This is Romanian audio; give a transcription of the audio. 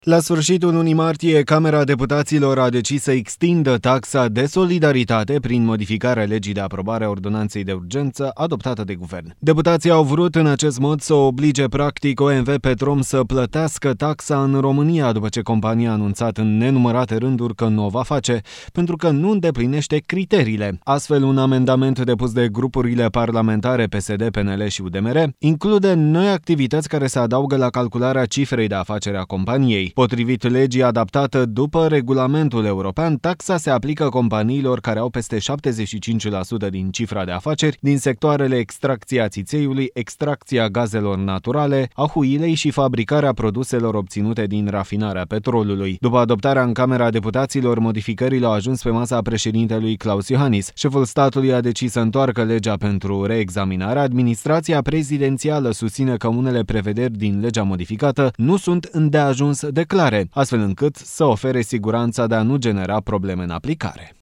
La sfârșitul lunii martie, Camera Deputaților a decis să extindă taxa de solidaritate prin modificarea legii de aprobare a ordonanței de urgență adoptată de guvern. Deputații au vrut în acest mod să oblige practic OMV Petrom să plătească taxa în România după ce compania a anunțat în nenumărate rânduri că nu o va face pentru că nu îndeplinește criteriile. Astfel, un amendament depus de grupurile parlamentare PSD, PNL și UDMR include noi activități care se adaugă la calcularea cifrei de afacere a companiei. Potrivit legii adaptată după regulamentul european, taxa se aplică companiilor care au peste 75% din cifra de afaceri din sectoarele extracția țițeiului, extracția gazelor naturale, a huilei și fabricarea produselor obținute din rafinarea petrolului. După adoptarea în Camera Deputaților, modificările au ajuns pe masa președintelui Klaus Iohannis. Șeful statului a decis să întoarcă legea pentru reexaminare. Administrația prezidențială susține că unele prevederi din legea modificată nu sunt îndeajuns de clare, astfel încât să ofere siguranța de a nu genera probleme în aplicare.